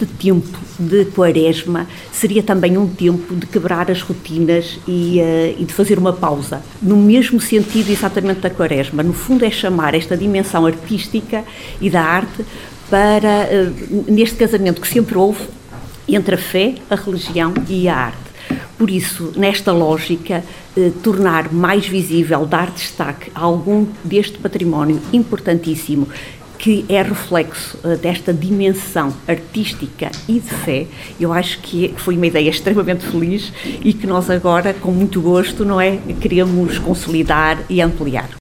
este tempo de Quaresma seria também um tempo de quebrar as rotinas e de fazer uma pausa, no mesmo sentido exatamente da Quaresma. No fundo é chamar esta dimensão artística e da arte para, neste casamento que sempre houve entre a fé, a religião e a arte. Por isso, nesta lógica, tornar mais visível, dar destaque a algum deste património importantíssimo, que é reflexo desta dimensão artística e de fé, eu acho que foi uma ideia extremamente feliz e que nós agora, com muito gosto, não é, queremos consolidar e ampliar.